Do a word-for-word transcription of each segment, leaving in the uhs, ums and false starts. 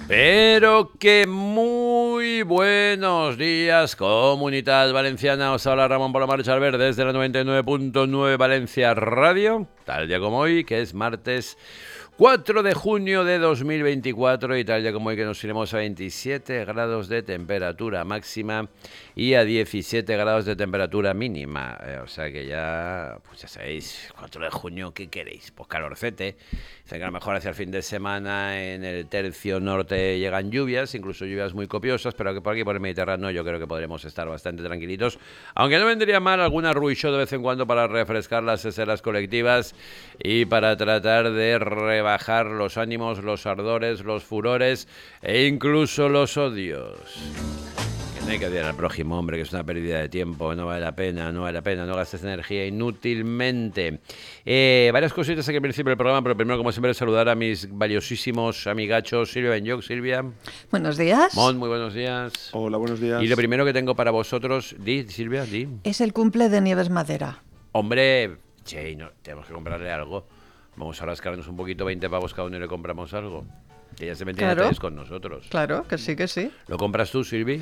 Pero que muy buenos días, Comunidad Valenciana. Os habla Ramón Palomar Chalver desde la noventa y nueve punto nueve Valencia Radio, tal día como hoy, que es martes cuatro de junio de dos mil veinticuatro, y tal día como hoy que nos iremos a veintisiete grados de temperatura máxima y a diecisiete grados de temperatura mínima. Eh, o sea que ya, pues ya sabéis, cuatro de junio, ¿qué queréis? Pues calorcete. Dicen que a lo mejor hacia el fin de semana en el tercio norte llegan lluvias, incluso lluvias muy copiosas, pero que por aquí, por el Mediterráneo, yo creo que podremos estar bastante tranquilitos. Aunque no vendría mal alguna ruicho de vez en cuando para refrescar las escenas colectivas y para tratar de rebajar los ánimos, los ardores, los furores e incluso los odios. No hay que odiar al prójimo, hombre, que es una pérdida de tiempo, no vale la pena, no vale la pena, no gastes energía inútilmente. Eh, varias cositas aquí al principio del programa, pero primero, como siempre, saludar a mis valiosísimos amigachos. Silvia Benyoc. Silvia. Buenos días. Mon, muy buenos días. Hola, buenos días. Y lo primero que tengo para vosotros, di, Silvia, di. Es el cumple de Nieves Madera. Hombre, che, no, tenemos que comprarle algo. Vamos a rascarnos un poquito, veinte pavos cada uno y le compramos algo. Que ya se meten Claro. a tres con nosotros. Claro, que sí, que sí. ¿Lo compras tú, Silvi?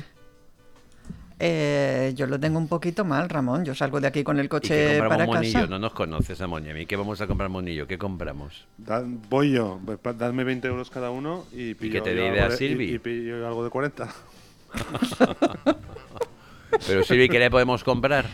Eh, yo lo tengo un poquito mal, Ramón. Yo salgo de aquí con el ¿Y qué coche compramos, para monillo? casa. No nos conoces a Moni, a mí. ¿Qué vamos a comprar, monillo? ¿Qué compramos? Da- voy yo, pues, pa- dadme veinte euros cada uno y pillo, que te dé yo idea, algo de- Silvi. y, y pillo algo de cuarenta. Pero, Silvi, ¿qué le podemos comprar?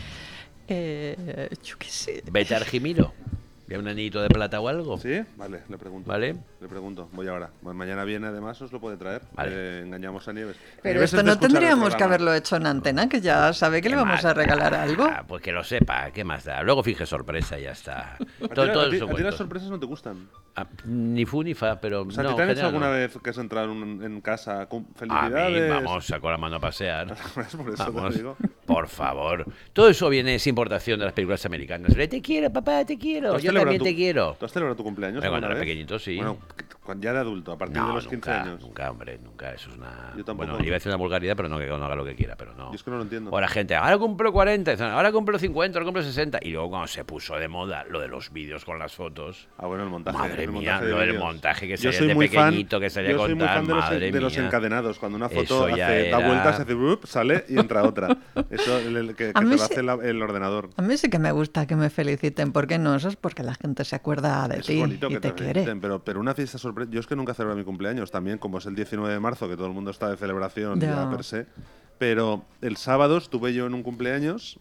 Eh, yo qué sé. Vete a Argimiro. ¿Ve un anillito de plata o algo? ¿Sí? Vale, le pregunto. ¿Vale? Le pregunto, voy ahora. Pues mañana viene, además, os lo puede traer. Vale. Eh, engañamos a Nieves. Pero Nieves esto es de no escuchar el tendríamos que programa. haberlo hecho en antena, que ya sabe que le ¿Qué vamos más a regalar da? algo. Ah, pues que lo sepa, ¿qué más da? Luego finge sorpresa y ya está. ¿A ti, Todo, todo a ti- eso a ti las cuento. sorpresas no te gustan? Ah, ni fu ni fa, pero O sea, no, ¿te han en hecho general alguna no. vez que has entrado en, en casa con A felicidades? mí, vamos, saco la mano a pasear. Es por eso Vamos, te digo. por favor. Todo eso viene, es importación de las películas americanas. Le, te quiero, papá, te ¿Tú quiero. has Yo celebrado también tu- te quiero. ¿Tú has celebrado tu cumpleaños Bueno, cuando alguna era vez? pequeñito, sí. Bueno, cu- ya de adulto, a partir de No, los quince nunca, años. nunca, hombre, nunca. Eso es una... Yo tampoco. Bueno, iba a decir una vulgaridad, pero no, que uno haga lo que quiera, pero no. Yo es que no lo entiendo. O la gente, ahora cumplo cuarenta, dicen, ahora cumplo cincuenta, ahora cumplo sesenta. Y luego cuando se puso de moda lo de los vídeos con las fotos. Ah, bueno, el montaje. Madre el mía, montaje de lo del vídeos. montaje que Yo salía soy de muy fan- pequeñito, que salía yo a soy muy contar, fan de los, madre de los mía. encadenados. Cuando una foto Eso ya hace, da era- vueltas, hace brup, sale y entra otra. Eso el, el que, A que mí te lo sí- hace la- el ordenador. A mí sí que me gusta que me feliciten. ¿Por qué no? Eso es porque la gente se acuerda de Es ti bonito y que te, te quiere. feliciten, pero, pero una fiesta sorpresa. Yo es que nunca celebro mi cumpleaños también, como es el diecinueve de marzo, que todo el mundo está de celebración ya, Ya. per se. Pero el sábado estuve yo en un cumpleaños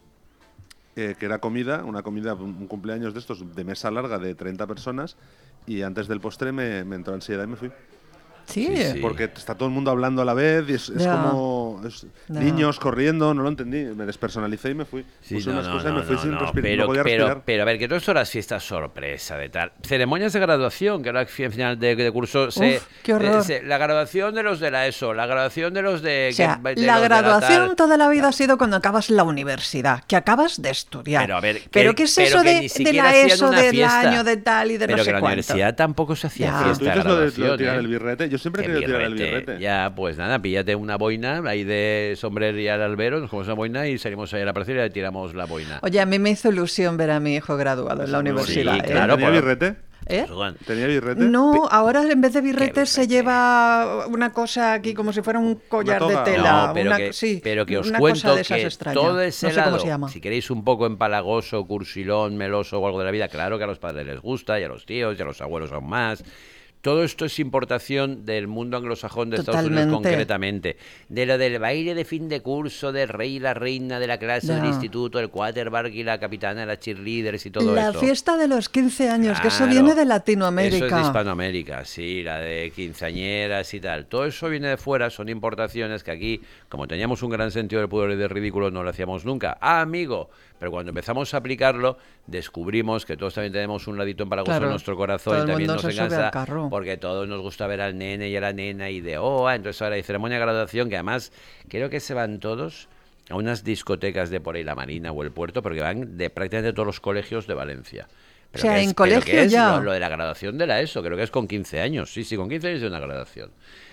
eh, que era comida, una comida, un un cumpleaños de estos de mesa larga de treinta personas, y antes del postre me, me entró ansiedad y me fui. Sí, Sí, sí. Porque está todo el mundo hablando a la vez y es, es Ya. como es- Ya. niños corriendo, no lo entendí. Me despersonalicé y me fui. Sí, Puse no, unas no, cosas y no, me fui no, sin no, respirar. pero, no podía pero, respirar. pero a ver, que todo esto las fiestas sorpresa de tal. Ceremonias de graduación, que ahora al final de, de curso se, Uf, qué horror. eh, se- la graduación de los de la ESO, la graduación de los de... O sea, que- de la los de graduación tal. toda la vida ha sido cuando acabas la universidad, que acabas de estudiar. Pero a ver, que- ¿Pero qué es pero eso que de, ni de siquiera la hacían ESO, una del fiesta. año de tal y de Pero no que sé en la cuánto? universidad tampoco se hacía Ya. Pero fiesta tú de dices lo de, lo de graduación, tirar ¿eh? el birrete. Yo siempre he Qué querido tirar el birrete. birrete. Ya, pues nada, píllate una boina ahí de sombrero al albero, nos comemos una boina y salimos ahí a la parcela y le tiramos la boina. Oye, a mí me hizo ilusión ver a mi hijo graduado en la Sí, universidad. ¿eh? claro. ¿Tenía por- birrete? ¿Eh? Pues, bueno, ¿Tenía birrete? No, ahora en vez de birretes se birrete? lleva una cosa aquí como si fuera un collar de toga. tela. No, pero, una, que, sí, pero que os una cuento cosa de esas que extrañas. todo ese no sé lado, cómo se llama. si queréis un poco empalagoso, cursilón, meloso o algo de la vida, claro que a los padres les gusta, y a los tíos, y a los abuelos aún más. Todo esto es importación del mundo anglosajón de Estados Unidos Totalmente. concretamente. De lo del baile de fin de curso, del rey y la reina de la clase Ya. del instituto, el quarterback y la capitana, las cheerleaders y todo La eso. fiesta de los quince años, que eso Claro. viene de Latinoamérica. Eso es de Hispanoamérica, sí, la de quinceañeras y tal. Todo eso viene de fuera, son importaciones que aquí, como teníamos un gran sentido del pudor y del ridículo, no lo hacíamos nunca. Ah, amigo, pero cuando empezamos a aplicarlo, descubrimos que todos también tenemos un ladito empalagoso Claro, en nuestro corazón todo y el también mundo nos se sube engancha, al carro. porque a todos nos gusta ver al nene y a la nena y de, oh, ah, entonces ahora hay ceremonia de graduación, que además creo que se van todos a unas discotecas de por ahí, la Marina o el Puerto, porque van de prácticamente todos los colegios de Valencia. O sea, ¿qué en es? ¿Pero colegio qué es? ya. Lo, lo de la graduación de la ESO, creo que es con quince años. Sí, sí, con quince años de una graduación.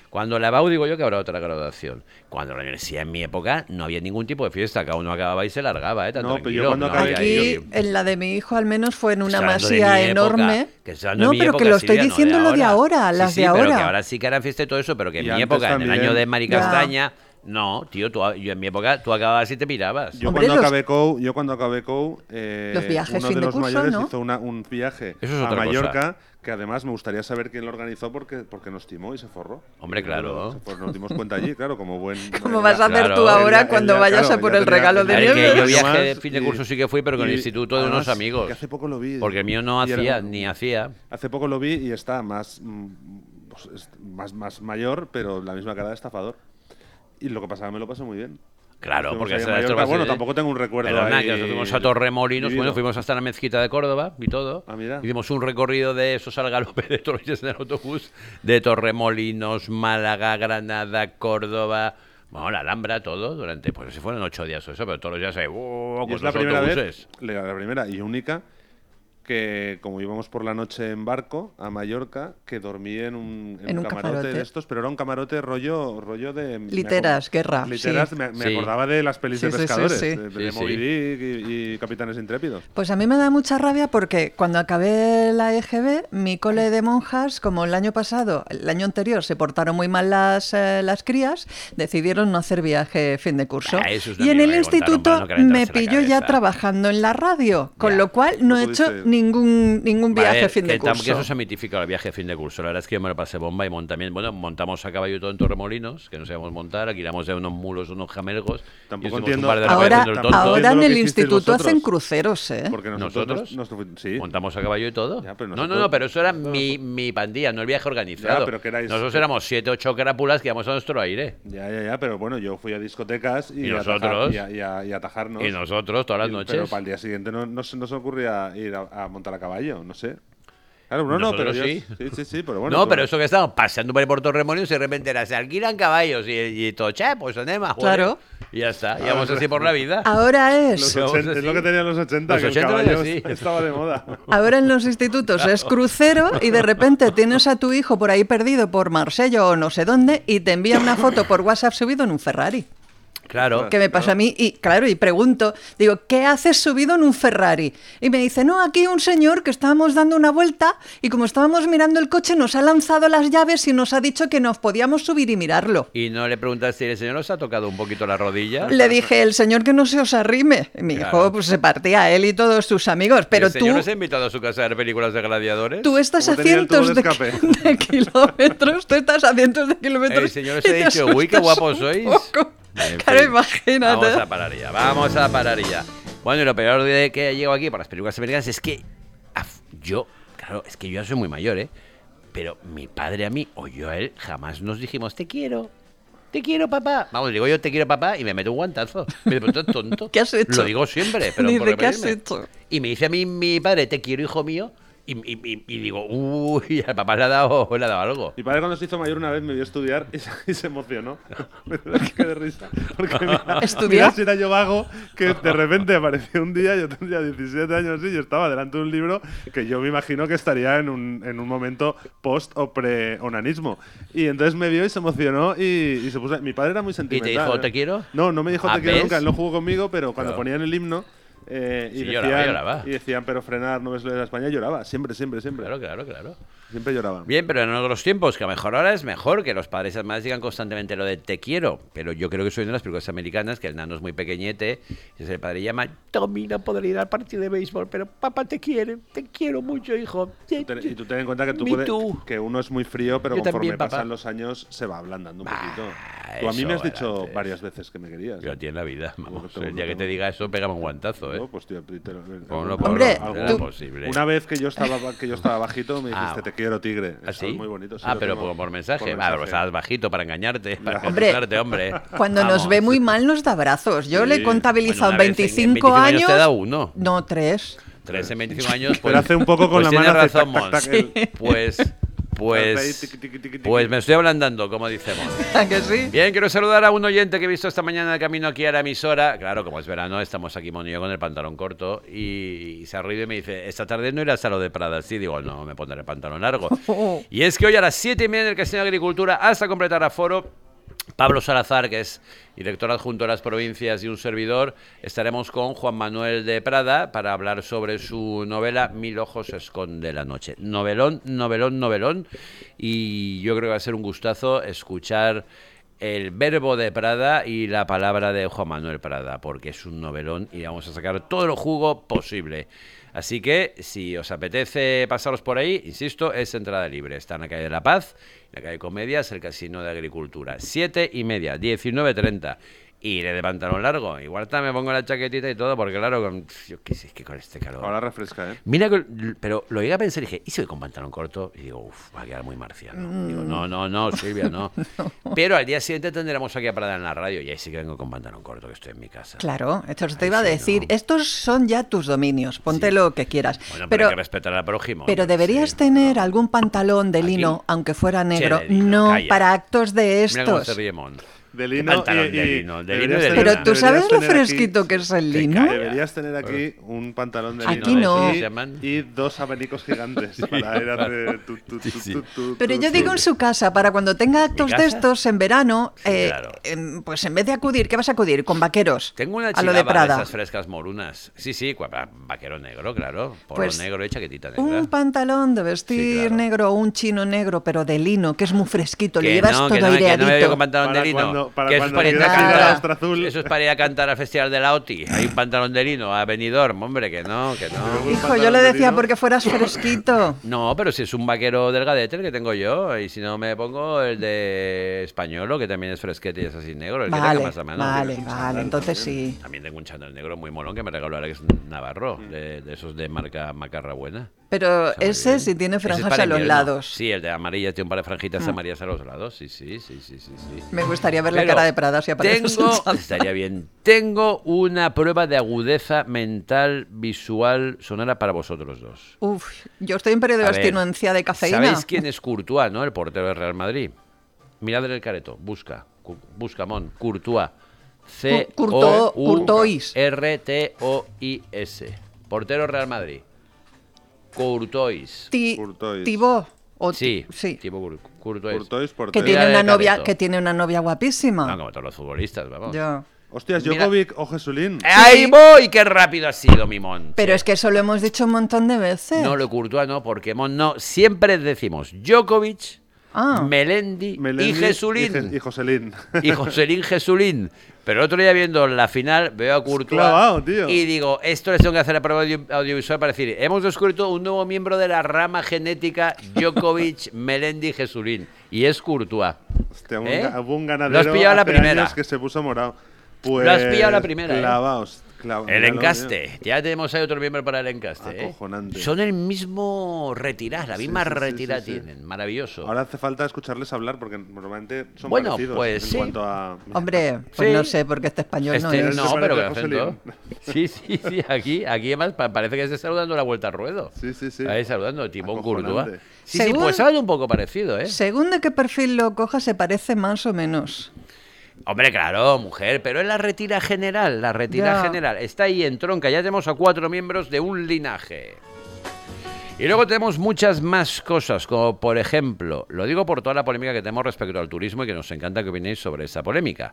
Cuando la B A U digo yo que habrá otra graduación. Cuando la universidad en mi época no había ningún tipo de fiesta, cada uno acababa y se largaba, ¿eh? Tan No, pero tranquilo, yo cuando no acabé- había Aquí, ahí- en la de mi hijo, al menos fue en una Estoy hablando de masía mi época, enorme. que estoy hablando No, de mi pero que época, lo estoy Silvia, no diciendo lo de ahora, Sí, las sí, de pero ahora. que ahora sí que harán fiesta y todo eso, pero que en Y mi antes época, en el también. año de Mari Ya. Castaña, no, tío, tú, yo en mi época tú acababas y te pirabas. Yo Hombre, cuando los- acabé C O U, yo cuando acabé C O U, eh, Los viajes uno fin de de los curso, mayores ¿no? hizo una- un viaje Eso es a otra Mallorca, que además me gustaría saber quién lo organizó porque, porque nos timó y se forró. Hombre, Y claro. se fue- nos dimos cuenta allí, claro, como buen... ¿Cómo él vas ya- a hacer Claro. tú ahora él ya- cuando él ya, vayas claro, a por ya el tenía- regalo de A ver, tenía que nieve? yo años viaje más fin de y- curso sí que fui, pero con el y instituto de unos además, amigos. que hace poco lo vi. Porque el mío no y era- hacía, ni hacía. Hace poco lo vi y está más, mm, pues, es más, más mayor, pero la misma cara de estafador. Y lo que pasaba me lo pasé muy bien. Claro, Fuimos porque ahí a esa- Mallorca. esto va a Bueno, ser- tampoco tengo un recuerdo Perdona, ahí que nosotros fuimos a Torremolinos, vivido. bueno, fuimos hasta la mezquita de Córdoba y todo. Ah, mira. Hicimos un recorrido de esos algalopes de toros en el autobús, de Torremolinos, Málaga, Granada, Córdoba, bueno, la Alhambra, todo, durante, pues si fueron ocho días o eso, pero todos los días ahí, ¡oh! Y con es la los primera autobuses. vez, la la primera y única, que como íbamos por la noche en barco a Mallorca, que dormí en un, en En un un camarote, camarote. de estos, pero era un camarote rollo, rollo de... me Literas, acuerdo- guerra, Literas, sí. me, me Sí. acordaba de las pelis Sí, de sí, sí, pescadores, sí. de, de Sí, Moby sí. Dick y, y Capitanes Intrépidos. Pues a mí me da mucha rabia porque cuando acabé la E G B, mi cole de monjas, como el año pasado, el año anterior, se portaron muy mal las, eh, las crías, decidieron no hacer viaje fin de curso. Ah, eso es una Y en el mierda que contaron instituto para no calentarse me la pillo ya cabeza. trabajando en la radio, con Ya. lo cual no he No hecho pudiste- ningún, ningún viaje Vale, fin de que tam- curso. que eso se mitifica el viaje de fin de curso. La verdad es que yo me lo pasé bomba y mon- también, bueno, montamos a caballo y todo en Torremolinos, que no sabíamos montar, alquilamos de unos mulos, unos jamelgos. Tampoco y hicimos entiendo- un par de Tampoco Ahora, navegaciones del tonto. ahora entiendo en lo el que hicisteis instituto hacen vosotros. cruceros, ¿eh? Porque nosotros, ¿Nosotros? nos- nos- sí. Montamos a caballo y todo. Ya, pero no, nosotros- no, no, pero eso era mi, mi pandilla, no el viaje organizado. Ya, pero que erais- Nosotros éramos siete, ocho crápulas que íbamos a nuestro aire. Ya, ya, ya, pero bueno, yo fui a discotecas y, Y a nosotros. atajar- y, a, y a- y a atajarnos. Y nosotros, todas las Y- noches. Pero para el día siguiente no, no, se nos ocurría ir a, a montar a caballo, no sé. Claro, no, no, pero Nosotros yo- sí. sí, sí, sí, pero bueno. no, tú- pero eso que estábamos paseando por ahí por Torremolinos y de repente era, se alquilan caballos y, y todo, che, pues anema, joder. Claro. Y ya está, íbamos así por la vida. Ahora Los es... Los ochenta, así. es lo que tenían los ochenta, Los que ochenta el era caballo así. estaba de moda. Ahora en los institutos es crucero y de repente tienes a tu hijo por ahí perdido por Marsella o no sé dónde y te envía una foto por WhatsApp subido en un Ferrari. Claro. Que me pasa a mí y claro, y pregunto, digo, ¿qué haces subido en un Ferrari? Y me dice, no, aquí un señor que estábamos dando una vuelta y como estábamos mirando el coche nos ha lanzado las llaves y nos ha dicho que nos podíamos subir y mirarlo. Y no le preguntaste si el señor os ha tocado un poquito la rodilla. Le dije, el señor que no se os arrime. Y mi Claro. hijo pues se partía, él y todos sus amigos, pero ¿El señor tú... nos ha invitado a su casa a ver películas de gladiadores? Tú estás a Como tenía el tubo cientos de de, escape. de kilómetros, tú estás a cientos de kilómetros. El señor os y ha te dicho, uy, qué asustas guapos un sois. poco. En Claro, fin. imagínate. Vamos a parar ya, vamos a parar ya. Bueno, y lo peor de que llego aquí por las películas americanas es que af, yo, claro, es que yo ya soy muy mayor, ¿eh? Pero mi padre a mí, o yo a él, jamás nos dijimos, te quiero, te quiero, papá. Vamos, digo yo, te quiero, papá, y me meto un guantazo. Me digo, tonto. ¿Qué has hecho? Lo digo siempre, pero por Dice, ¿qué has repetirme. hecho? Y me dice a mí mi padre, te quiero, hijo mío, y, y, y, y digo, uy, al papá le ha dado, le ha dado algo. Mi padre cuando se hizo mayor una vez me vio estudiar y se, y se emocionó. Me quedé de risa. Porque mira, ¿Estudiar? mira si era yo vago, que de repente apareció un día, yo tendría diecisiete años y yo estaba delante de un libro que yo me imagino que estaría en un, en un momento post o pre-onanismo. Y entonces me vio y se emocionó y, y se puso... Mi padre era muy sentimental. dijo, "¿Te quiero"? No, no me dijo Ah, te quiero ¿ves? nunca, él no jugó conmigo, pero cuando Claro. ponían el himno... eh, y, Sí, decían, lloraba, lloraba. y decían, pero frenar, no ves lo de la España, lloraba. Siempre, siempre, siempre. Claro, claro, claro. Siempre lloraba. Bien, pero en otros tiempos, que a lo mejor ahora es mejor que los padres además digan constantemente lo de te quiero. Pero yo creo que soy de las películas americanas que el nano es muy pequeñete y el padre llama, Tommy, no podré ir al partido de béisbol, pero papá te quiere, te quiero mucho, hijo. Ten- Y tú ten en cuenta que, tú Me puedes- too. que uno es muy frío, pero Yo conforme también, papá. pasan los años se va ablandando un Bah, poquito. Tú a mí eso me has era dicho antes. varias veces que me querías. Yo a ti en la vida, Yo vamos. tengo- el día que tengo- te diga eso, pégame un guantazo, ¿eh? No, pues, tío, te- te- Ponlo, Hombre, ponlo, algo- era tú- posible. Una vez que yo estaba que yo estaba bajito me dijiste Ah. te quiero tigre. ¿Ah, Eso sí? es muy bonito. sí, ah, lo pero tengo por, por mensaje. por Ah, pero mensaje. estabas bajito para engañarte, para Ya. Hombre, engañarte, hombre. Cuando nos Vamos. ve muy mal nos da abrazos. Yo Sí. le he contabilizado Bueno, una vez en- en veinticinco veinticinco años años. te da uno. No, tres. Tres en veinticinco años, pues. Pero hace un poco con pues la tienes mano hace razón, tac, tac, Mons. tac, el- Pues. Pues, Tiqui, tiqui, tiqui, tiqui. pues me estoy ablandando, como decimos. ¿A que sí? Bien, quiero saludar a un oyente que he visto esta mañana de camino aquí a la emisora. Claro, como es verano, estamos aquí Mon y yo con el pantalón corto. Y, y se ha reído y me dice, esta tarde no irás a lo de Prada. Sí, digo, no, me pondré el pantalón largo. Y es que hoy a las siete y media en el Casino de Agricultura, hasta completar aforo, Pablo Salazar, que es director adjunto de las provincias y un servidor, estaremos con Juan Manuel de Prada para hablar sobre su novela Mil ojos esconde la noche. Novelón, novelón, novelón. Y yo creo que va a ser un gustazo escuchar el verbo de Prada y la palabra de Juan Manuel Prada, porque es un novelón y vamos a sacar todo el jugo posible. Así que, si os apetece pasaros por ahí, insisto, es entrada libre. Está en la calle de La Paz, en la calle Comedias, el Casino de Agricultura. Siete y media, diecinueve treinta. Y le de pantalón largo. Igual también me pongo la chaquetita y todo, porque claro, con, yo qué sé, es que con este calor. Ahora refresca, ¿eh? Mira, que, pero lo llegué a pensar y dije, ¿y si voy con pantalón corto? Y digo, uff, va a quedar muy marciano. Mm. Digo, no, no, no, Silvia, no. no. Pero al día siguiente tendremos aquí a Prada en la radio y ahí sí que vengo con pantalón corto, que estoy en mi casa. Claro, esto te ahí iba a sí, decir. No. Estos son ya tus dominios, ponte sí. lo que quieras. Bueno, pero, pero hay que respetar al prójimo. Pero deberías sí, tener no. algún pantalón de lino, ¿Aquí? aunque fuera negro, Che, de lino, no calla. para actos de estos. Mira cómo se ríe Mon. De lino pantalón y, de y lino, de lino y de tener- lina. Pero tú sabes lo deberías tener fresquito aquí- que es el Que lino. calla. Deberías tener aquí un pantalón de lino. Aquí no. Y, Se llaman- y dos abanicos gigantes para ir a hacer tu, tu, tu, Sí, sí. tu, tu, Pero tu, yo tu. digo en su casa, para cuando tenga actos de casa? estos en verano, Sí, eh, claro. em, pues en vez de acudir, ¿qué vas a acudir? Con vaqueros. Tengo una a lo de chilaba de, Prada. esas frescas morunas. Sí, sí, cua- vaquero negro, claro. Polo Pues, negro y chaquetita negra. Un pantalón de vestir Sí, claro. negro o un chino negro, pero de lino, que es muy fresquito, le Que llevas no, todo que no, que no me aireadito. veo con pantalón Para de lino. cuando- para que eso es cuando para ir a quieras ir a cantar. la Ostra Azul. Eso es para ir a cantar al Festival de la O T I. Hay un pantalón de lino a Benidorm, hombre, que no, que no. Un Hijo, yo pantalón le de decía lino. porque fueras fresquito. No, pero si es un vaquero delgadete el que tengo yo, y si no me pongo el de españolo, que también es fresquete y es así negro, el que Vale, tenga más a mano. vale, un vale, chándal entonces también. sí. También tengo un chándal negro muy molón que me regaló Alex Navarro, de, de esos de marca Macarra Buena. Pero Está muy ese bien. sí tiene Ese es franjas para a los invierno. lados. Sí, el de amarilla tiene un par de franjitas amarillas a los lados. Sí, sí, sí, sí, sí, sí. Me gustaría ver la Pero cara de Prada si aparece tengo, estaría bien. Tengo una prueba de agudeza mental, visual, sonora para vosotros dos. Uf, yo estoy en periodo de A ver, abstinencia de cafeína. ¿Sabéis quién es Courtois, no? El portero del Real Madrid. Miradle el careto, busca, cu- busca, Mon, Courtois. C Courto- O U Courtois. R T O I S. Portero Real Madrid. Courtois. Ti- Courtois. Tibó. O Sí, sí. tipo Cour- Courtois. Courtois, Que portero. tiene Mira una de novia, careto. que tiene una novia guapísima. No, como todos los futbolistas, vamos. Ya. Hostias, Mira- Djokovic o Jesulín. ¡Ahí voy! ¡Qué rápido ha sido, mi Mon! Pero es que eso lo hemos dicho un montón de veces. No, lo Courtois no, porque Mon no. Siempre decimos Djokovic, Ah. Melendi, Melendi y Jesulín. Y, Je- y Joselín. Y Joselín Jesulín. Pero el otro día viendo la final, veo a Courtois Clavado, tío. y digo, esto les tengo que hacer la prueba audio- audiovisual para decir, hemos descubierto un nuevo miembro de la rama genética Djokovic, Melendi, Jesulín. Y es Courtois. Hostia, un ¿Eh? ga- hubo un Lo has ganadero pillado a la hace primera. años que se puso morado. Pues, Lo has pillado a la primera, ¿eh? Clavaos. clava- El míralo, encaste. Ya tenemos ahí otro miembro para el encaste. ¿eh? Acojonante. Son el mismo retirada, la Sí, misma sí, sí, retirada sí, sí. tienen. Maravilloso. Ahora hace falta escucharles hablar porque normalmente son Bueno, parecidos pues en sí. cuanto a... Hombre, pues Sí. no sé, porque este español no Este- es. no, Se pero que parece a acento. Sí, sí, sí. Aquí, aquí además pa- parece que esté saludando la vuelta al ruedo. Sí, sí, sí. Ahí saludando, Timón Acojonante. Courtois. Sí, sí, Según- pues habla un poco parecido, ¿eh? Según de qué perfil lo coja, se parece más o menos. Hombre, claro, mujer, pero es la retira general, la retira Ya. general. Está ahí en tronca, ya tenemos a cuatro miembros de un linaje. Y luego tenemos muchas más cosas, como por ejemplo, lo digo por toda la polémica que tenemos respecto al turismo y que nos encanta que opinéis sobre esa polémica.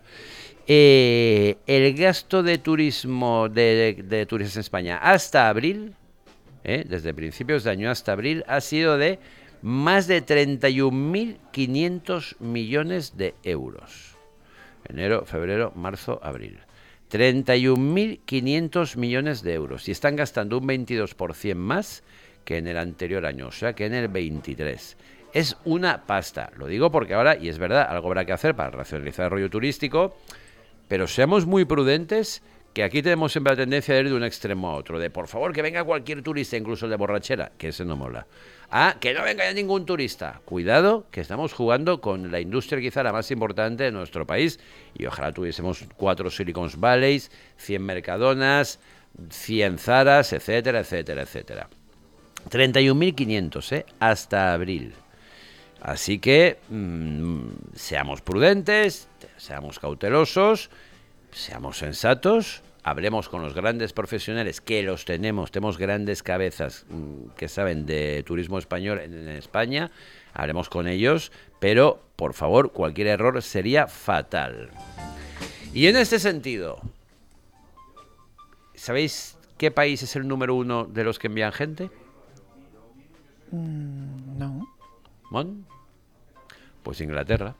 Eh, el gasto de turismo de, de, de turistas en España hasta abril, eh, desde principios de año hasta abril, ha sido de más de treinta y un mil quinientos millones de euros. Enero, febrero, marzo, abril. treinta y un mil quinientos millones de euros. Y están gastando un veintidós por ciento más que en el anterior año, o sea que en el veintitrés. Es una pasta. Lo digo porque ahora, y es verdad, algo habrá que hacer para racionalizar el rollo turístico, pero seamos muy prudentes, que aquí tenemos siempre la tendencia de ir de un extremo a otro. De, por favor, que venga cualquier turista, incluso el de borrachera, que ese no mola. Ah, que no venga ya ningún turista. Cuidado, que estamos jugando con la industria quizá la más importante de nuestro país. Y ojalá tuviésemos cuatro Silicon Valleys, cien Mercadonas, cien Zaras, etcétera, etcétera, etcétera. treinta y un mil quinientos, ¿eh? Hasta abril. Así que mmm, seamos prudentes, seamos cautelosos, seamos sensatos, hablemos con los grandes profesionales, que los tenemos, tenemos grandes cabezas mmm, que saben de turismo español en, en España, hablemos con ellos, pero por favor, cualquier error sería fatal. Y en este sentido, ¿sabéis qué país es el número uno de los que envían gente? Mm, no. ¿Mon? Pues Inglaterra.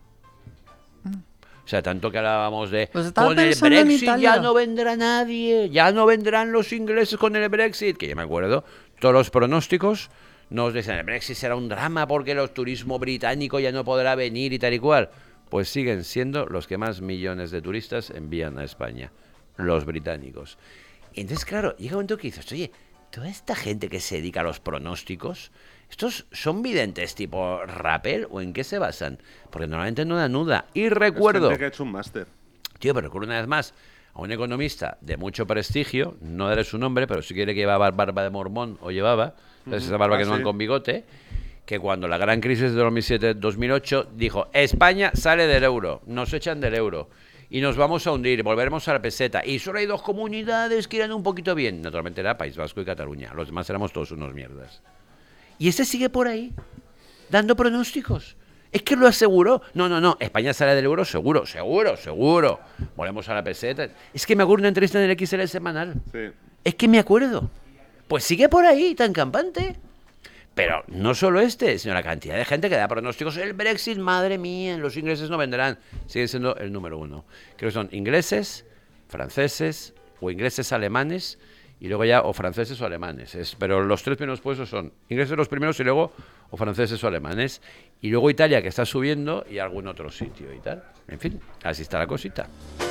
O sea, tanto que hablábamos de Pues estaba con el pensando en Brexit Italia. ya no vendrá nadie, ya no vendrán los ingleses con el Brexit, que yo me acuerdo, todos los pronósticos nos decían el Brexit será un drama porque el turismo británico ya no podrá venir y tal y cual. Pues siguen siendo los que más millones de turistas envían a España, los británicos. Y entonces, claro, llega un momento que dices, oye, toda esta gente que se dedica a los pronósticos, ¿estos son videntes tipo Rappel o en qué se basan? Porque normalmente no dan nuda. Y recuerdo... Es gente que ha hecho un máster. Tío, pero recuerdo una vez más a un economista de mucho prestigio, no daré su nombre, pero si quiere que llevaba barba de mormón o llevaba, uh-huh. esa barba ah, que no sí. van con bigote, que cuando la gran crisis de dos mil siete dos mil ocho dijo, España sale del euro, nos echan del euro y nos vamos a hundir, volveremos a la peseta. Y solo hay dos comunidades que irán un poquito bien. Naturalmente era País Vasco y Cataluña, los demás éramos todos unos mierdas. Y este sigue por ahí, dando pronósticos. Es que lo aseguró. No, no, no. España sale del euro seguro, seguro, seguro. Volvemos a la peseta. Es que me acuerdo de una entrevista en el X L semanal. Sí. Es que me acuerdo. Pues sigue por ahí, tan campante. Pero no solo este, sino la cantidad de gente que da pronósticos. El Brexit, madre mía, los ingleses no vendrán. Sigue siendo el número uno. Creo que son ingleses, franceses o ingleses alemanes. Y luego ya, o franceses o alemanes. Es, pero los tres primeros puestos son ingleses los primeros y luego o franceses o alemanes. Y luego Italia, que está subiendo, y algún otro sitio y tal. En fin, así está la cosita.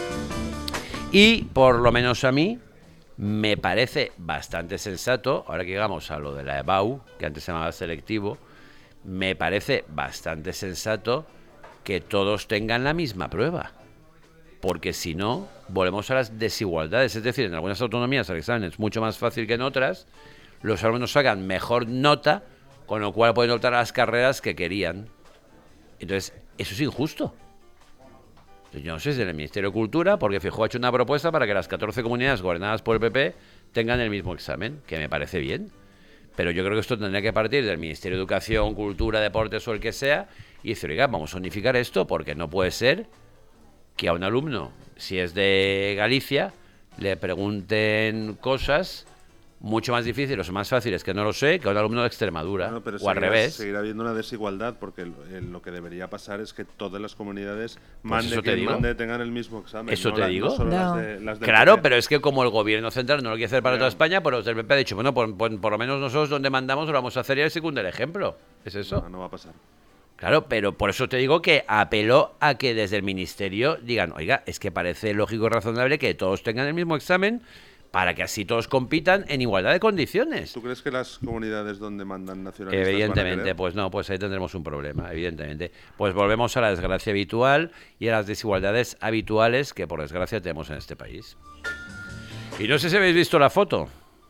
Y, por lo menos a mí, me parece bastante sensato, ahora que llegamos a lo de la E B A U, que antes se llamaba selectivo, me parece bastante sensato que todos tengan la misma prueba. Porque si no, volvemos a las desigualdades. Es decir, en algunas autonomías el examen es mucho más fácil que en otras. Los alumnos sacan mejor nota, con lo cual pueden optar a las carreras que querían. Entonces, eso es injusto. Yo no sé, es del Ministerio de Cultura, porque Feijóo ha hecho una propuesta para que las catorce comunidades gobernadas por el P P tengan el mismo examen, que me parece bien. Pero yo creo que esto tendría que partir del Ministerio de Educación, Cultura, Deportes o el que sea, y decir, oiga, vamos a unificar esto, porque no puede ser que a un alumno, si es de Galicia, le pregunten cosas mucho más difíciles o más fáciles que no lo sé que a un alumno de Extremadura, bueno, pero o al seguirá, revés. Seguirá habiendo una desigualdad porque lo, lo que debería pasar es que todas las comunidades, Pues mande eso te quien digo. mande, tengan el mismo examen. Eso no te la- digo. No solo No. las de, las del Claro, P P. pero es que como el gobierno central no lo quiere hacer para Ya. toda España, pues los del P P ha dicho, bueno, por, por- por lo menos nosotros donde mandamos lo vamos a hacer y el segundo el ejemplo. ¿Es eso? No, no va a pasar. Claro, pero por eso te digo que apeló a que desde el ministerio digan, oiga, es que parece lógico y razonable que todos tengan el mismo examen para que así todos compitan en igualdad de condiciones. ¿Tú crees que las comunidades donde mandan nacionalistas van a Evidentemente, querer? pues no, pues ahí tendremos un problema, evidentemente. Pues volvemos a la desgracia habitual y a las desigualdades habituales que por desgracia tenemos en este país. Y no sé si habéis visto la foto.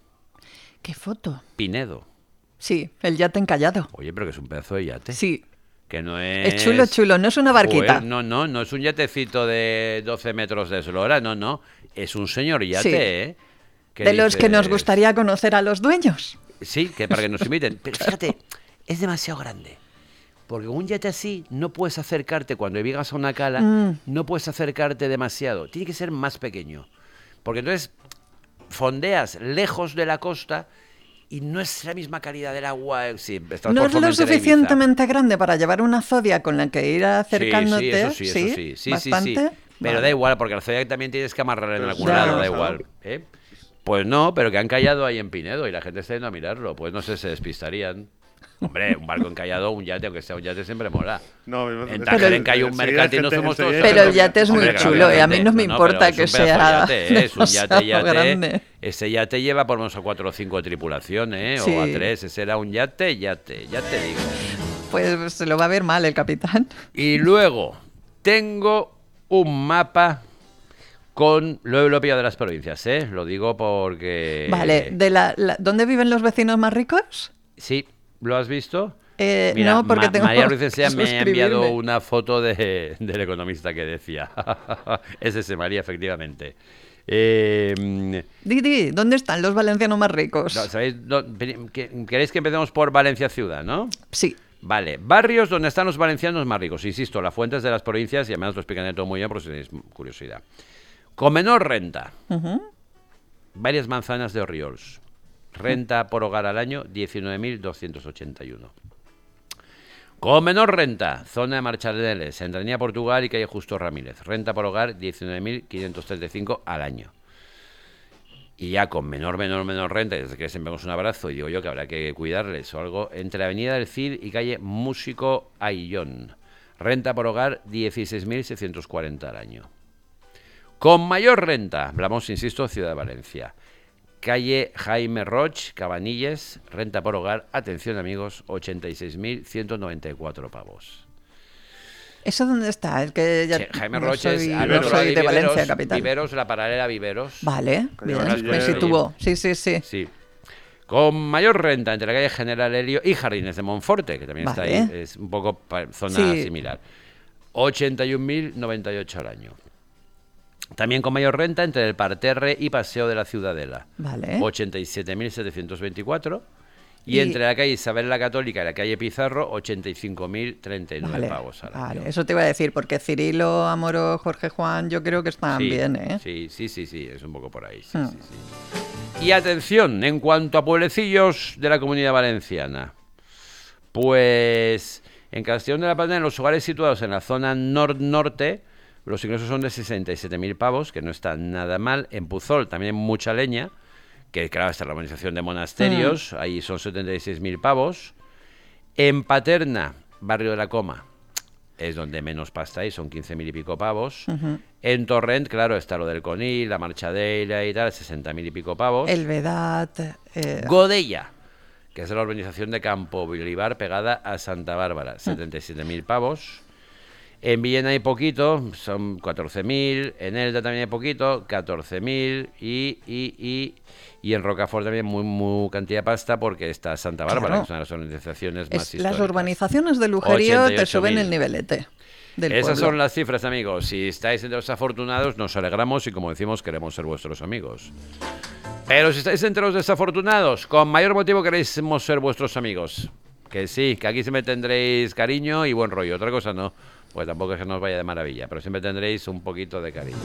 ¿Qué foto? Pinedo. Sí, el yate encallado. Oye, pero que es un pedazo de yate. Sí, Que no es... es chulo, chulo, no es una barquita. Joder, no, no, no es un yatecito de doce metros de eslora, no, no. Es un señor yate, Sí. ¿eh? Que De los que nos dices- gustaría conocer a los dueños. Sí, que para que nos inviten. Pero fíjate, es demasiado grande. Porque un yate así no puedes acercarte cuando llegas a una cala, Mm. no puedes acercarte demasiado. Tiene que ser más pequeño. Porque entonces fondeas lejos de la costa y no es la misma calidad del agua. Sí, estás No por es lo Formentera y Ibiza. suficientemente grande para llevar una zodia con la que ir acercándote. Sí, sí, eso sí, eso sí. Sí, sí, bastante. sí. Pero Vale. da igual, porque al Zodiac también tienes que amarrarla en Pero algún sí, lado, ya. da igual. ¿eh? Pues no, pero que han callado ahí en Pinedo y la gente está yendo a mirarlo. Pues no sé, se despistarían. Hombre, un barco encallado, un yate, aunque sea un yate, siempre mola. No, En Tánger hay un mercante y no somos todos. Pero el yate es muy Hombre, chulo, y a mí no me pero importa es que un pedazo de sea yate, ¿eh? Es un yate, demasiado yate. grande. Ese yate lleva por lo menos a cuatro o cinco de tripulación, ¿eh? Sí. O a tres. Ese era un yate, yate, ya te digo. Pues se lo va a ver mal el capitán. Y luego tengo un mapa con lo lo he pillado de las provincias, ¿eh? Lo digo porque... Vale, de la, la- ¿dónde viven los vecinos más ricos? Sí, ¿lo has visto? Eh, Mira, no, porque Ma- tengo María Ruiz Ensea que me ha enviado suscribirme. una foto de, del economista que decía. Es ese, María, efectivamente. Eh, mm, Didi, ¿dónde están los valencianos más ricos? no, ¿sabéis? No, pe- que- ¿Queréis que empecemos por Valencia ciudad, no? Sí. Vale, barrios donde están los valencianos más ricos. Insisto, las fuentes de las provincias, y además lo explican de todo muy bien por si tenéis curiosidad. Con menor renta, Ujú. varias manzanas de Orriols. Renta por hogar al año, diecinueve mil doscientos ochenta y uno. Con menor renta, zona de Marchadeles, Entraña, Portugal y calle Justo Ramírez. Renta por hogar, diecinueve mil quinientos treinta y cinco al año. Y ya con menor, menor, menor renta, desde que les enviamos un abrazo y digo yo que habrá que cuidarles o algo, entre Avenida del Cid y calle Músico Aillón. Renta por hogar, dieciséis mil seiscientos cuarenta al año. Con mayor renta, hablamos, insisto, Ciudad de Valencia. Calle Jaime Roch, Cabanilles, renta por hogar, atención amigos, ochenta y seis mil ciento noventa y cuatro pavos. ¿Eso dónde está? El que ya Sí, Jaime no Roch es soy, al no otro soy lado de Viveros, Valencia, capital. Viveros, la paralela Viveros. Vale, Calle bien, Bachiller me y- situó. Sí, sí, sí. Sí. Con mayor renta entre la calle General Helio y Jardines de Monforte, que también Vale. está ahí, es un poco pa- zona Sí. similar. ochenta y un mil noventa y ocho al año. También con mayor renta entre el Parterre y Paseo de la Ciudadela. Vale. ochenta y siete mil setecientos veinticuatro. Y, Y- entre la calle Isabel la Católica y la calle Pizarro, ochenta y cinco mil treinta y nueve Vale, pavos al año. vale, eso te iba a decir, porque Cirilo, Amoro, Jorge Juan, yo creo que están Sí, bien, ¿eh? Sí, sí, sí, sí, es un poco por ahí. Sí, Hmm. sí, sí. Y atención, en cuanto a pueblecillos de la Comunidad Valenciana, pues en Castellón de la Plana, en los hogares situados en la zona nor-norte, los ingresos son de sesenta y siete mil pavos, que no está nada mal. En Puzol también hay mucha leña, que claro, está la urbanización de monasterios, ahí son setenta y seis mil pavos. En Paterna, barrio de la Coma, es donde menos pasta hay, son quince mil y pico pavos. En Torrent, claro, está lo del Conil, la Marchadela y tal, sesenta mil y pico pavos. El Vedat. eh, Godella, que es de la urbanización de Campo Bilibar, pegada a Santa Bárbara, setenta y siete mil pavos. En Villena hay poquito, son catorce mil. En Elda también hay poquito, catorce mil. Y, y, y, y en Rocafort también muy, muy cantidad de pasta porque está Santa Bárbara, Claro. que es una de las urbanizaciones es- más las históricas. urbanizaciones de lujerío te ochenta y ocho suben mil. el nivelete del Esas pueblo. son las cifras, amigos. Si estáis entre los afortunados, nos alegramos y, como decimos, queremos ser vuestros amigos. Pero si estáis entre los desafortunados, con mayor motivo queremos ser vuestros amigos. Que sí, que aquí siempre tendréis cariño y buen rollo. Otra cosa no, pues tampoco es que nos vaya de maravilla, pero siempre tendréis un poquito de cariño.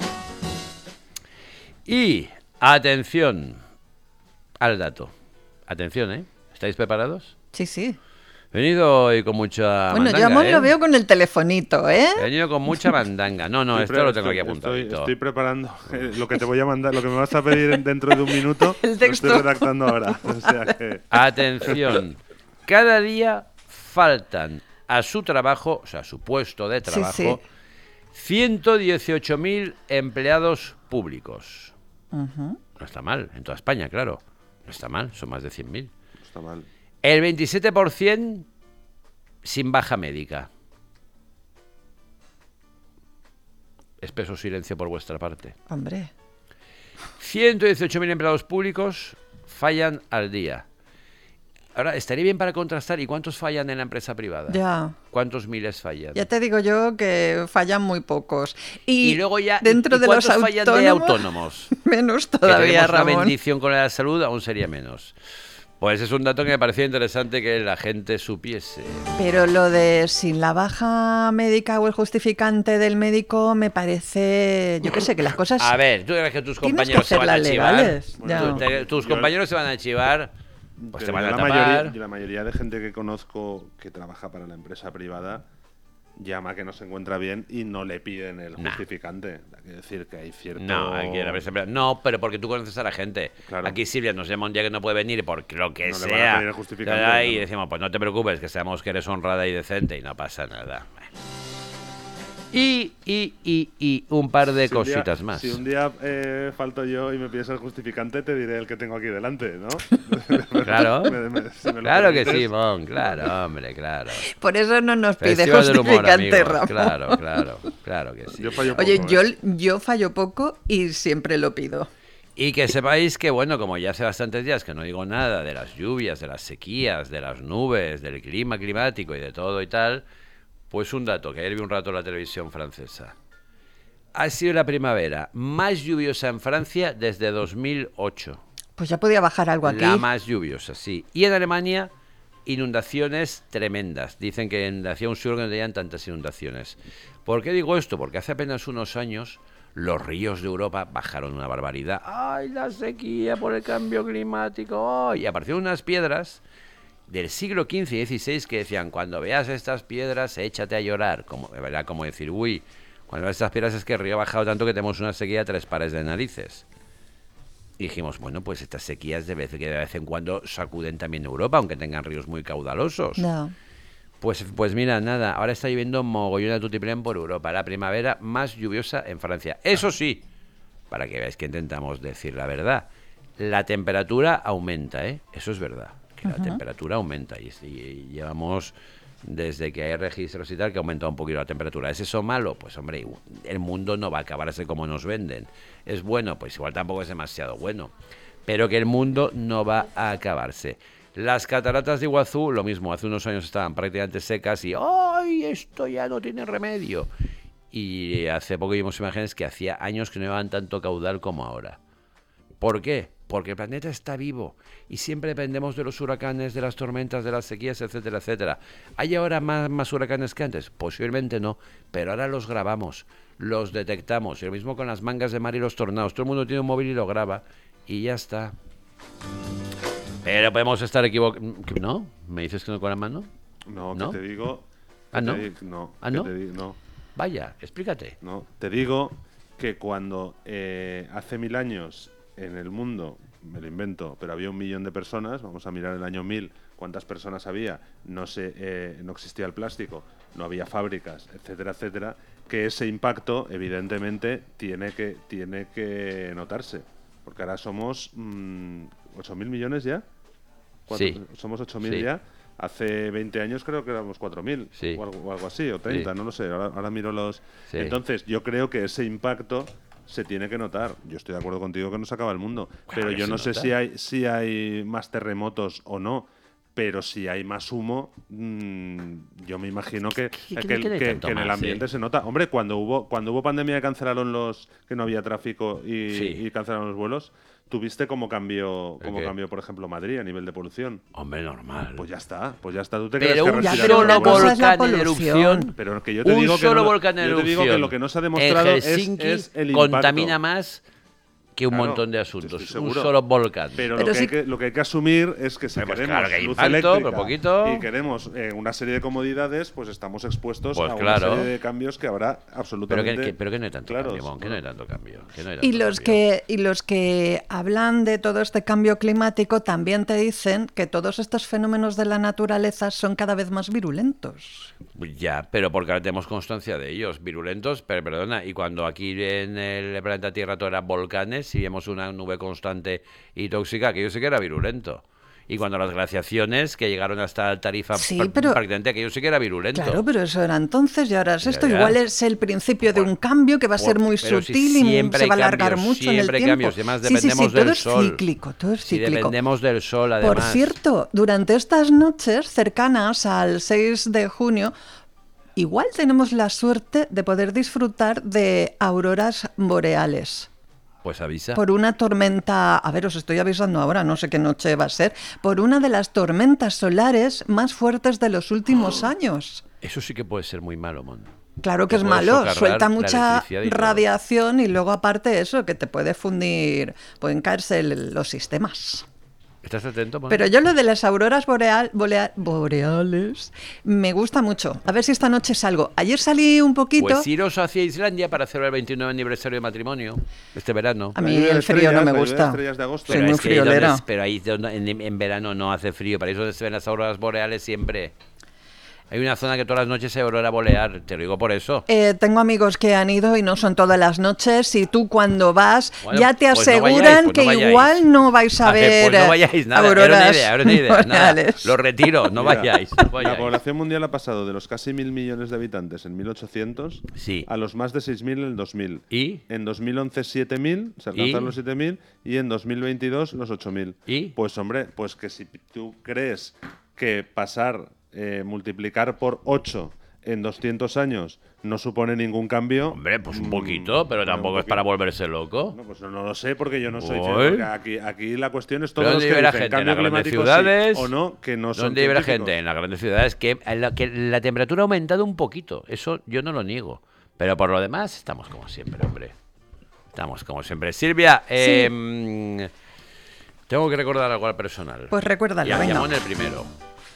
Y atención al dato. Atención, ¿eh? ¿Estáis preparados? Sí, sí. He venido hoy con mucha Bueno, mandanga, yo amor ¿eh? lo veo con el telefonito, ¿eh? He venido con mucha mandanga. No, no, Estoy esto pre- lo tengo estoy- aquí apuntadito. Estoy, estoy preparando eh, lo que te voy a mandar, lo que me vas a pedir en- dentro de un minuto. El Lo texto. estoy redactando ahora. O sea que Atención, cada día faltan a su trabajo, o sea, a su puesto de Sí, trabajo, sí. ciento dieciocho mil empleados públicos. Ujú. No está mal, en toda España, claro. No está mal, son más de cien mil. está mal. El veintisiete por ciento sin baja médica. Espeso silencio por vuestra parte. Hombre. ciento dieciocho mil empleados públicos fallan al día. Ahora, estaría bien para contrastar. ¿Y cuántos fallan en la empresa privada? Ya. ¿Cuántos miles fallan? Ya te digo yo que fallan muy pocos. Y, Y luego ya, dentro ¿y de los cuántos fallan autónomos, de autónomos? menos Que todavía, tenemos una Ramón. bendición con la salud, aún sería menos. Pues es un dato que me parecía interesante que la gente supiese. Pero lo de sin la baja médica o el justificante del médico me parece, yo qué sé, que las cosas A ver, ¿tú crees que tus tienes que compañeros se van a hacerlas chivar? legales. Bueno, Ya. ¿Tú- te- ¿Tus Yo- compañeros se van a chivar? Pues te Pero van a yo la, tapar. mayoría, yo la mayoría de gente que conozco que trabaja para la empresa privada llama que no se encuentra bien y no le piden el Nah. justificante. Hay que decir que hay cierto... No, aquí en la empresa privada- no, pero porque tú conoces a la gente. Claro. Aquí Silvia nos llama un día que no puede venir porque lo que No le van a sea. pedir el justificante, ¿verdad? Y claro. decimos, pues no te preocupes, que sabemos que eres honrada y decente y no pasa nada. Y, y, y, y un par de Si un día- cositas más. Si un día eh, falto yo y me pides el justificante, te diré el que tengo aquí delante, ¿no? Claro, Me- me- si me lo claro que permites. sí, Mon, claro, hombre, claro. Por eso no nos pide Festival del humor, justificante, amigos, Ramón. claro, claro, claro que sí. Yo fallo poco, Oye, ¿eh? yo, yo fallo poco y siempre lo pido. Y que sepáis que, bueno, como ya hace bastantes días que no digo nada de las lluvias, de las sequías, de las nubes, del clima climático y de todo y tal, pues un dato, que ayer vi un rato en la televisión francesa. Ha sido la primavera más lluviosa en Francia desde dos mil ocho. Pues ya podía bajar algo aquí. La más lluviosa, sí. Y en Alemania, inundaciones tremendas. Dicen que hacía un siglo que no tenían tantas inundaciones. ¿Por qué digo esto? Porque hace apenas unos años los ríos de Europa bajaron una barbaridad. ¡Ay, la sequía por el cambio climático! ¡Ay! Y aparecieron unas piedras del siglo quince y dieciséis que decían, cuando veas estas piedras, échate a llorar. Como, ¿verdad? Como decir, uy, cuando veas estas piedras es que el río ha bajado tanto que tenemos una sequía a tres pares de narices. Y dijimos, bueno, pues estas sequías de vez, que de vez en cuando sacuden también Europa, aunque tengan ríos muy caudalosos. No. Pues, pues mira, nada, ahora está lloviendo mogollón de tutiplén por Europa. La primavera más lluviosa en Francia. Eso sí, para que veáis que intentamos decir la verdad, la temperatura aumenta, ¿eh? Eso es verdad, que uh-huh. la temperatura aumenta. Y, y llevamos, desde que hay registros y tal, que ha aumentado un poquito la temperatura. ¿Es eso malo? Pues hombre, el mundo no va a acabarse como nos venden. ¿Es bueno? Pues igual tampoco es demasiado bueno. Pero que el mundo no va a acabarse. Las cataratas de Iguazú, lo mismo, hace unos años estaban prácticamente secas y ¡ay, esto ya no tiene remedio! Y hace poco vimos imágenes que hacía años que no llevaban tanto caudal como ahora. ¿Por qué? Porque el planeta está vivo y siempre dependemos de los huracanes, de las tormentas, de las sequías, etcétera, etcétera. ¿Hay ahora más, más huracanes que antes? Posiblemente no, pero ahora los grabamos, los detectamos. Y lo mismo con las mangas de mar y los tornados. Todo el mundo tiene un móvil y lo graba y ya está. Pero podemos estar equivocados. ¿No? ¿Me dices que no con la mano? No, ¿No? que te digo... ¿Ah, no? Te, no, ¿Ah, no? te di, no? Vaya, explícate. No, te digo que cuando eh, hace mil años en el mundo, me lo invento, pero había un millón de personas, vamos a mirar el año mil, cuántas personas había, no, se, eh, no existía el plástico, no había fábricas, etcétera, etcétera, que ese impacto evidentemente tiene que, tiene que notarse. Porque ahora somos mmm, ocho mil millones ya. Sí. Somos ocho mil sí. ya. Hace veinte años creo que éramos cuatro mil sí. o, algo, o algo así, o treinta, sí. no lo sé. Ahora, ahora miro los... Sí. Entonces, yo creo que ese impacto se tiene que notar. Yo estoy de acuerdo contigo que no se acaba el mundo. Claro, pero yo no sé si hay, si hay más terremotos o no. Pero si hay más humo, mmm, yo me imagino que, ¿Qué, que, qué, que, qué que en el ambiente sí. se nota. Hombre, cuando hubo cuando hubo pandemia y cancelaron los... que no había tráfico y, sí. y cancelaron los vuelos, ¿tuviste cómo cambió, cómo cambió, por ejemplo, Madrid a nivel de polución? Hombre, normal. Pues ya está, pues ya está. ¿Tú te pero crees un que solo volcán en erupción. Pero que yo te un digo que solo no, volcán en yo erupción. te digo que lo que no se ha demostrado en es, es el impacto. Contamina más que un claro, montón de asuntos. Un seguro. solo volcán. Pero, pero lo, sí. que hay que, lo que hay que asumir es que si pues queremos claro que hay luz impacto, eléctrica pero poquito. y queremos eh, una serie de comodidades, pues estamos expuestos pues a claro. una serie de cambios que habrá absolutamente... Pero que, que, pero que no hay tanto claros, cambio, Mon, que no hay tanto cambio. Que no hay tanto y, los cambio. que, y los que hablan de todo este cambio climático también te dicen que todos estos fenómenos de la naturaleza son cada vez más virulentos. Ya, pero porque ahora tenemos constancia de ellos, virulentos, pero perdona, y cuando aquí en el planeta Tierra todo era volcanes y vemos una nube constante y tóxica, aquello sí que era virulento. Y cuando las glaciaciones que llegaron hasta el Tarifa, sí, pr- pero, prácticamente aquello sí que era virulento. Claro, pero eso era entonces y ahora es esto. Ya, ya. Igual es el principio Bueno, de un cambio que va a ser muy pero sutil si y siempre se va a hay alargar cambios, mucho en el siempre hay tiempo. cambios, y además sí, sí, sí, dependemos todo del es sol. cíclico, todo es Si cíclico. dependemos del sol, además. Por cierto, durante estas noches cercanas al seis de junio, igual tenemos la suerte de poder disfrutar de auroras boreales. Pues avisa. Por una tormenta, a ver, os estoy avisando ahora, no sé qué noche va a ser, por una de las tormentas solares más fuertes de los últimos oh. años. Eso sí que puede ser muy malo, Mon. Claro que te es malo, socarrar suelta mucha y radiación y luego aparte eso, que te puede fundir, pueden caerse el, los sistemas. ¿Estás atento, Mon? Pero yo lo de las auroras boreal, boreal, boreales me gusta mucho. A ver si esta noche salgo. Ayer salí un poquito. Pues iros hacia Islandia para celebrar el veintinueve aniversario de matrimonio este verano. A mí el frío no me gusta. De agosto. Soy muy friolera. Pero ahí en, en verano no hace frío. Para eso se ven las auroras boreales siempre. Hay una zona que todas las noches hay aurora boreal, te lo digo por eso. Eh, tengo amigos que han ido y no son todas las noches y tú cuando vas Bueno, ya te pues no aseguran vayáis, pues no que vayáis. igual no vais a Ah, que ver pues no vayáis, nada, auroras era una idea, era una idea, nada. boreales. Lo retiro, no Mira, vayáis, no La vayáis. población mundial ha pasado de los casi mil millones de habitantes en mil ochocientos Sí. a los más de seis mil en el dos mil. ¿Y? En dos mil once siete mil, se alcanzaron ¿Y? los siete mil, y en dos mil veintidós los ocho mil. ¿Y? Pues hombre, pues que si tú crees que pasar, eh, multiplicar por ocho en doscientos años no supone ningún cambio... Hombre, pues un mm, poquito, pero bueno, tampoco un es para poquito. volverse loco. No, pues no, no lo sé porque yo no soy... Uy. porque aquí, aquí la cuestión es ¿Pero todos los dónde que vive la dicen gente? ¿En cambio las grandes climático ciudades? sí o no, que no son ¿Dónde vive la científicos. gente? En las grandes ciudades, que, en la, que la temperatura ha aumentado un poquito. Eso yo no lo niego. Pero por lo demás, estamos como siempre, hombre. Estamos como siempre. Silvia, eh, mm, tengo que recordar algo al personal. Pues recuérdalo, Ya, venga. llamó en el primero.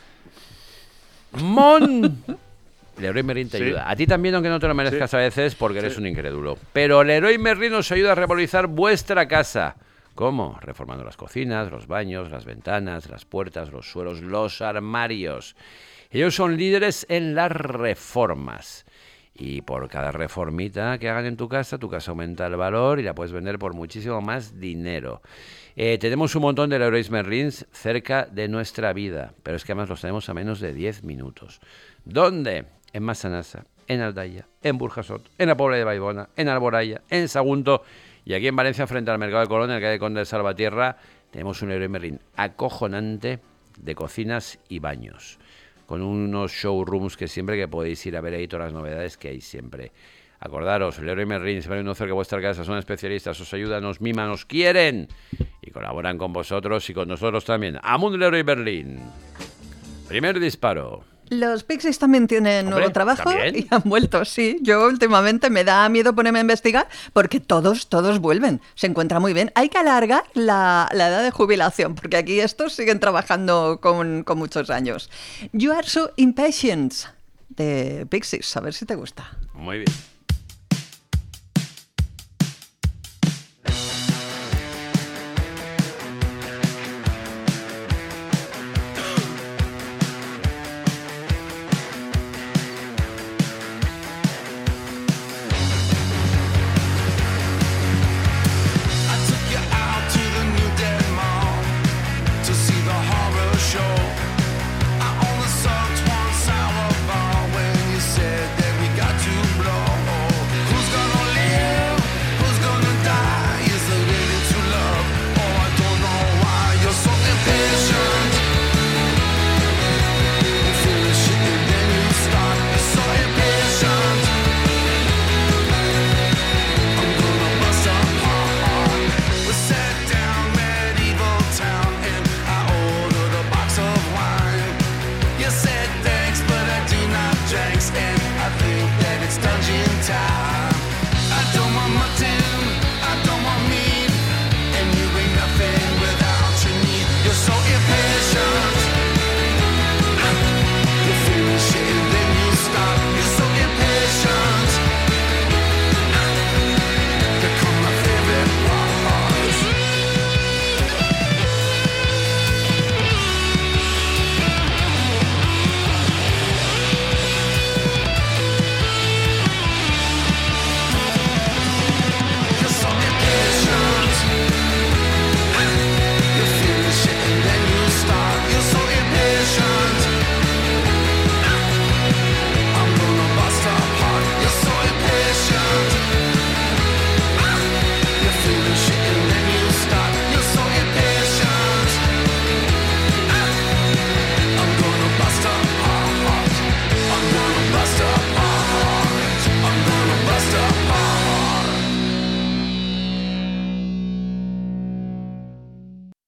Mon. Leroy Merlin te Sí. ayuda. A ti también, aunque no te lo merezcas Sí. a veces, porque eres Sí. un incrédulo. Pero Leroy Merlin nos ayuda a revalorizar vuestra casa. ¿Cómo? Reformando las cocinas, los baños, las ventanas, las puertas, los suelos, los armarios. Ellos son líderes en las reformas. Y por cada reformita que hagan en tu casa, tu casa aumenta el valor y la puedes vender por muchísimo más dinero. Eh, tenemos un montón de Leroy Merlins cerca de nuestra vida, pero es que además los tenemos a menos de diez minutos. ¿Dónde? En Massanassa, en Aldaya, en Burjasot, en la Pobla de Baibona, en Alboraya, en Sagunto y aquí en Valencia, frente al Mercado de Colón, en el calle Conde de Salvatierra, tenemos un Leroy Merlin acojonante de cocinas y baños, con unos showrooms que siempre que podéis ir a ver ahí todas las novedades que hay siempre. Acordaros, Leroy Merlin, se ven cerca de vuestra casa, son especialistas, os ayudan, os miman, os quieren y colaboran con vosotros y con nosotros también. ¡Amunt Leroy Merlin! Primer disparo. Los Pixies también tienen Hombre, nuevo trabajo ¿también? y han vuelto, sí. Yo últimamente me da miedo ponerme a investigar porque todos, todos vuelven. Se encuentra muy bien. Hay que alargar la, la edad de jubilación porque aquí estos siguen trabajando con, con muchos años. You Are So Impatient de Pixies, a ver si te gusta. Muy bien.